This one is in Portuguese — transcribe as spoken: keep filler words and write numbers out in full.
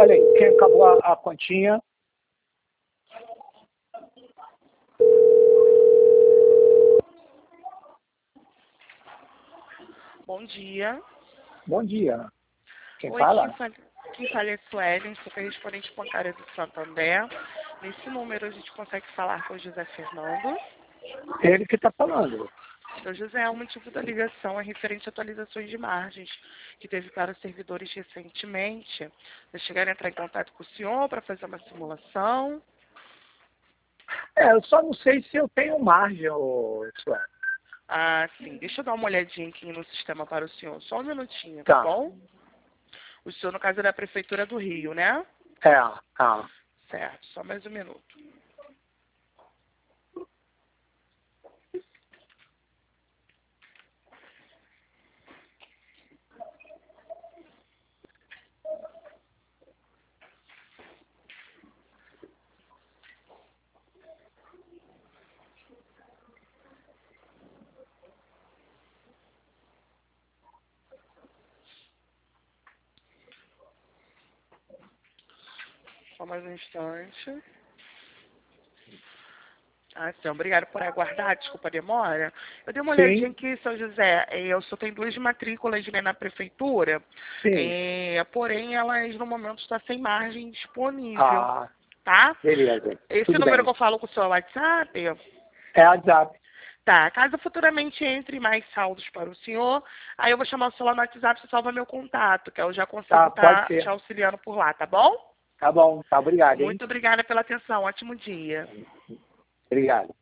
Olha aí, quem acabou a, a continha? Bom dia. Bom dia. Quem Oi, fala? quem fala, quem fala é Suelen, sou correspondente bancária do Santander. Nesse número a gente consegue falar com o José Fernando. Ele que está falando. Seu José, o motivo da ligação é referente a atualizações de margens que teve para os servidores recentemente. Vocês chegaram a entrar em contato com o senhor para fazer uma simulação? É, eu só não sei se eu tenho margem, ô, Sueli. Ah, sim. Deixa eu dar uma olhadinha aqui no sistema para o senhor. Só um minutinho, tá Tá. bom? O senhor, no caso, é da Prefeitura do Rio, né? É, tá. Certo. Só mais um minuto. Só mais um instante. Ah, sim. Obrigado por aguardar. Desculpa a demora. Eu dei uma olhadinha Sim, aqui, seu José. eh, Eu só tenho duas matrículas, né, na Prefeitura. sim. Eh, porém, elas, no momento, estão sem margem disponível, Ah, tá? beleza. Esse Tudo número bem. que eu falo com o seu WhatsApp, É WhatsApp. tá? Caso futuramente entre mais saldos para o senhor, aí eu vou chamar o celular no WhatsApp, você salva meu contato, que eu já consigo Tá, pode estar te ser. auxiliando por lá, tá bom? Tá bom, tá, obrigado, hein? Muito obrigada pela atenção. Ótimo dia. Obrigado.